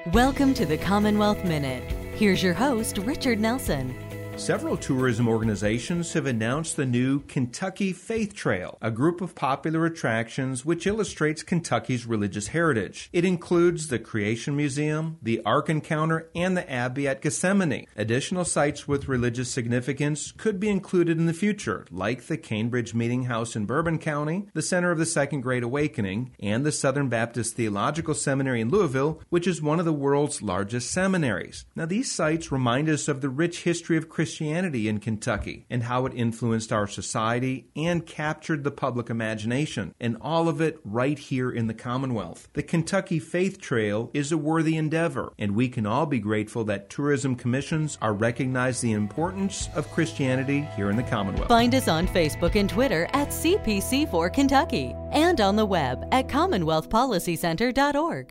Welcome to the Commonwealth Minute. Here's your host, Richard Nelson. Several tourism organizations have announced the new Kentucky Faith Trail, a group of popular attractions which illustrates Kentucky's religious heritage. It includes the Creation Museum, the Ark Encounter, and the Abbey at Gethsemane. Additional sites with religious significance could be included in the future, like the Cambridge Meeting House in Bourbon County, the Center of the Second Great Awakening, and the Southern Baptist Theological Seminary in Louisville, which is one of the world's largest seminaries. Now, these sites remind us of the rich history of Christianity in Kentucky and how it influenced our society and captured the public imagination, and all of it right here in the Commonwealth. The Kentucky Faith Trail is a worthy endeavor, and we can all be grateful that tourism commissions are recognizing the importance of Christianity here in the Commonwealth. Find us on Facebook and Twitter at CPC4 Kentucky and on the web at CommonwealthPolicyCenter.org.